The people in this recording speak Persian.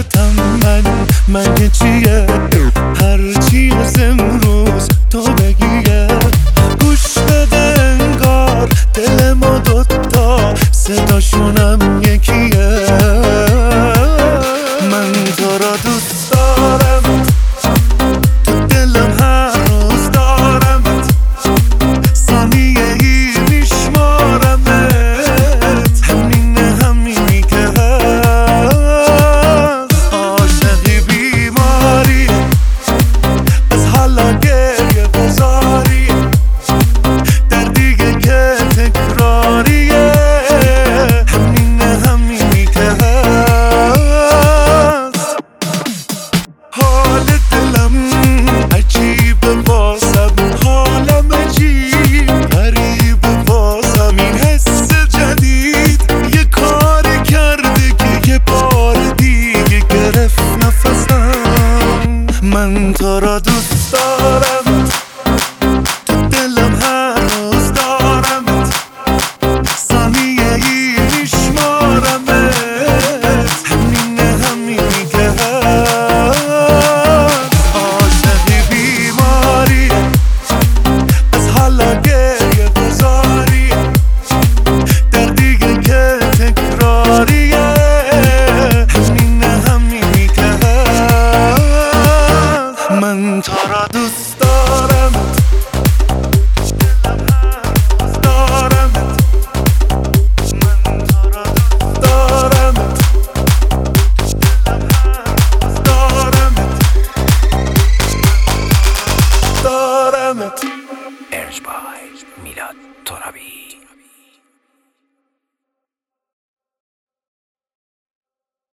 تنبل مگه چیه؟ هرچی از امروز تو بگیه. گوش بده انگار دل ما دوتا صداشونم یکیه. من تو را دوست دارم، تو دلم هر روز دارمت، ثانیه ای میشمارمت، همینی که هست. عاشقی بیماری از حالا گریه بزاری، دردیه که تکراریه، همینی که هست. حال دلم عجیبه واسم، حالم عجیب غریبه واسم، این حس جدید یه کاری کرده که یه بار دیگه گرفت نفسم. من تو را دوست